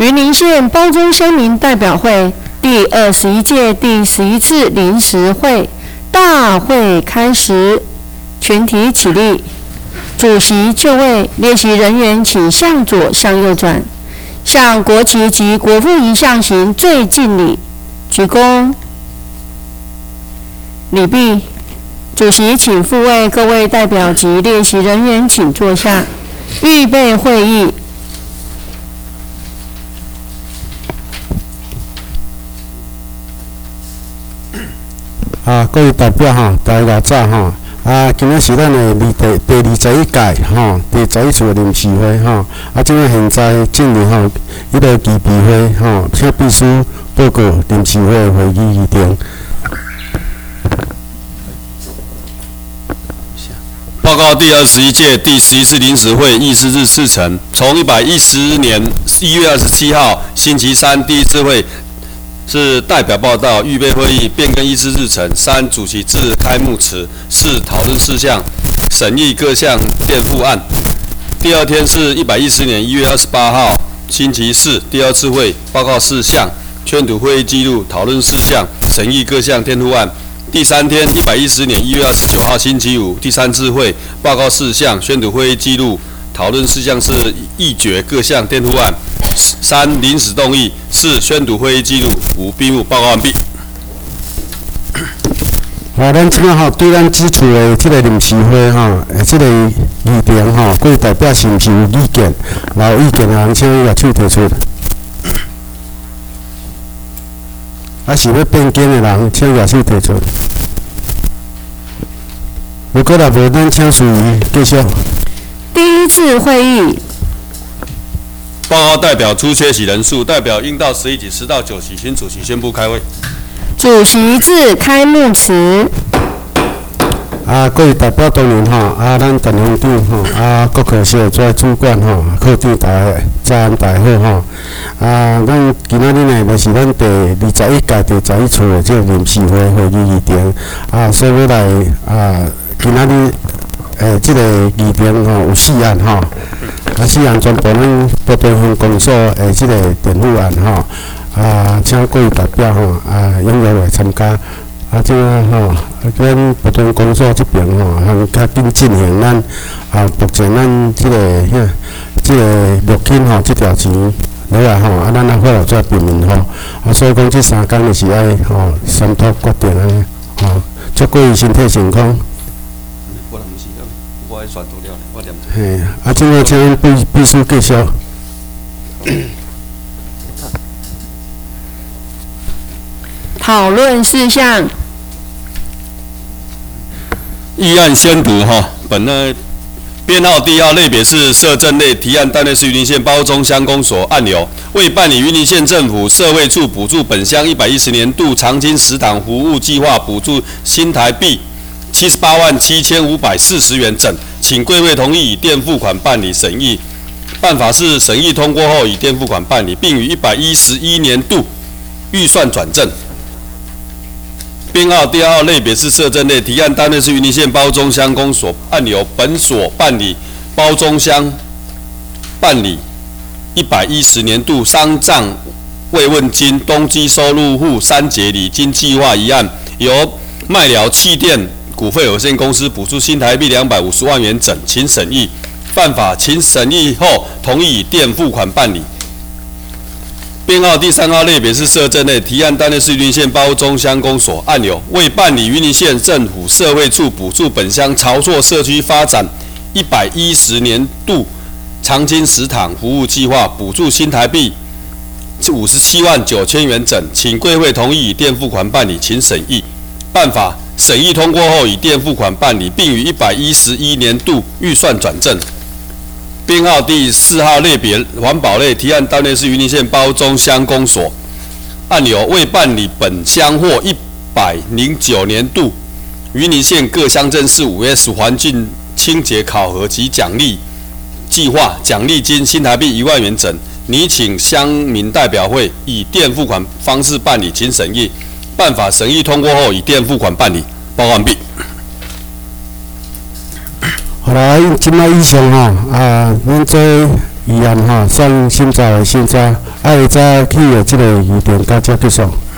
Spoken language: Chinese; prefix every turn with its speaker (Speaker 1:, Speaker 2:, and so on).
Speaker 1: 云林县包中乡民代表会第21届第11次临时会大会开始，全体起立。主席就位，列席人员请向左向右转，向国旗及国父遗像行最敬礼，鞠躬礼毕。主席请复位，各位代表及列席人员请坐下，预备会议。
Speaker 2: 各位代表大家早今仔是咱的第21届第11次的临时会即个现在进入迄个期备会请秘书报告临时会的会议议程。
Speaker 3: 报告第21届第11次临时会议事日事成。从110年1月27号星期三第一次会是代表报道、预备会议、变更议事日程。3、主席致开幕词。4、讨论事项、审议各项垫付案。第二天是110年1月28号星期四第二次会，报告事项、宣读会议记录、讨论事项、审议各项垫付案。第三天110年1月29号星期五第三次会，报告事项、宣读会议记录、讨论事项是议决各项垫付案。3、临时动议。4、宣读会议记录。5、闭幕。报告完毕。
Speaker 2: 咱即摆对咱指出的即个临时会即个议程各位代表是毋是有意见？有意见的人请举手提出。是要变更的人请举手提出。如果若无，咱请属于继续。
Speaker 1: 第一次会议。
Speaker 3: 报告代表出缺席人数，代表应到11席，迟到9席，请主席宣布开会。
Speaker 1: 主席致开幕词。
Speaker 2: 各位代表当然咱陈行长国科小组主管课长早安大好咱今仔日呢就是咱第21届第11次的这个临时会会议议程所以要来今仔日这个议程有4案4案全部咱不同分工所这个垫付案请各位代表踊跃来参加。即个咱不同工作这边通较紧进行咱目前咱这个录音这条钱落来咱来发落再平民所以讲这3天就是爱商讨决定安尼祝各位身体健康。
Speaker 3: 我毋是，我爱宣读了，我念。
Speaker 2: 嘿，即个请秘书继续。
Speaker 1: 讨论事项。
Speaker 3: 议案宣读本案编号第1号类别是社政类，提案单位是云林县包中乡公所。案由为办理云林县政府社会处补助本乡110年度长青食堂服务计划补助新台币787540元整，请贵会同意以垫付款办理审议。办法是审议通过后以垫付款办理，并于111年度预算转正。编号第2号类别是社政类，提案单位是云林县包中乡公所。案由本所办理包中乡办理110年度丧葬慰问金冬季收入户3节礼金计划一案，由麦寮气电股份有限公司补助新台币250万元整，请审议。办法请审议后同意以垫付款办理。编号第3号类别是社政类，提案单位是云林县包中乡公所。案由为办理云林县政府社会处补助本乡潮厝社区发展110年度长青食堂服务计划补助新台币57万9千元整，请贵会同意以垫付款办理，请审议。办法审议通过后以垫付款办理，并于111年度预算转正。编号第4号类别环保类，提案单位是云林县包中乡公所。案由为办理本乡或109年度云林县各乡镇市5S 环境清洁考核及奖励计划奖励金新台币1万元整，拟请乡民代表会以垫付款方式办理，请审议。办法审议通过后以垫付款办理。报告完毕。
Speaker 2: 好啦，即摆以上咱做议案吼，送审查的审查，爱早起的即个议程到遮结束。